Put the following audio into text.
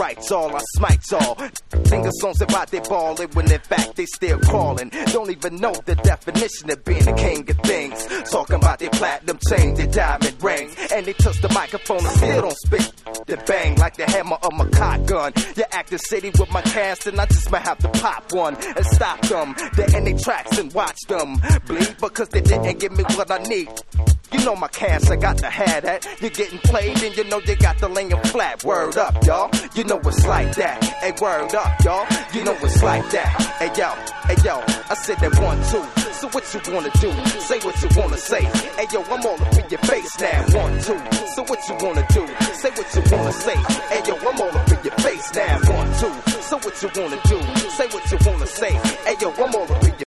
rights all, I smites all. Sing songs about they ballin' when in fact they still crawling. Don't even know the definition of being the king of things. Talking about their platinum chain, their diamond rings. And they touch the microphone and still don't spit. They bang like the hammer of my cock gun. You act the city with my cast and I just might have to pop one and stop them. They end their tracks and watch them bleed because they didn't give me what I need. You know my cash, I got to have that. You're getting played and you know you got the laying flat. Word up, y'all. You know it's like that. Hey, word up, y'all. You know it's like that. Hey, yo, I said that 1, 2. So what you wanna do? Say what you wanna say. Hey, yo, I'm all up in your face now. 1, 2. So what you wanna do? Say what you wanna say. Hey, yo, I'm all up in your face now. 1, 2. So what you wanna do? Say what you wanna say. Hey, yo, I'm all up in your